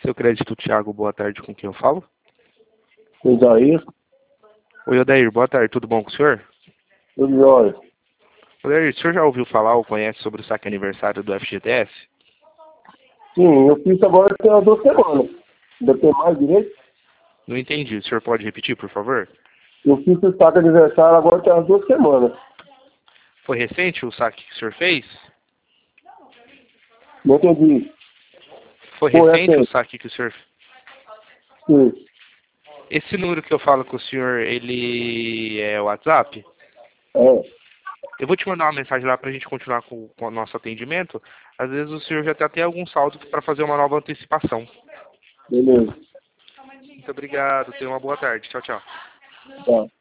Seu crédito, Thiago, boa tarde, com quem eu falo? Odair, Oi, Odair, boa tarde, tudo bom com o senhor? tudo jóia. Odair, o senhor já ouviu falar ou conhece sobre o saque aniversário do FGTS? Sim, eu fiz agora tem umas 2 semanas. Ainda tem mais direito? Não entendi, o senhor pode repetir, por favor? Eu fiz o saque aniversário agora tem umas 2 semanas. Foi recente o saque que o senhor fez? Não entendi. Foi Foi recente o recente. saque que o senhor... Sim. Esse número que eu falo com o senhor, ele é o WhatsApp? É. Eu vou te mandar uma mensagem lá para a gente continuar com o nosso atendimento. Às vezes o senhor já tem até algum saldo para fazer uma nova antecipação. Beleza. Muito obrigado, tenha uma boa tarde. Tchau, tchau. Tá.